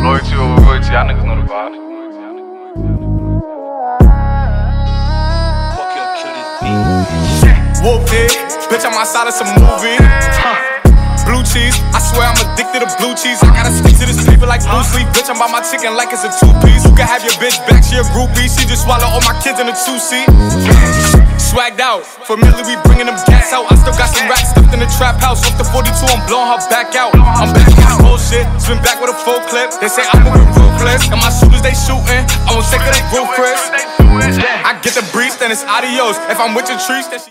Loyalty over royalty, y'all niggas know the vibe. Whoop it, bitch, I'm outside of some movie. Blue cheese, I swear I'm addicted to blue cheese. I gotta stick to this paper like blue sleep. Bitch, I'm by my chicken like it's a two-piece. You can have your bitch back, she a groupie. She just swallow all my kids in a two-seat. Swagged out, familiar, we bringing them gas out. I still got some racks stuffed in the trap house. Off the 42, I'm blowing her back out. I'm back on this bullshit, spin back with a full clip. They say I'm moving ruthless, and my shooters, they shooting. I won't take it, they ruthless. I get the breeze, then it's adios. If I'm with your trees, then she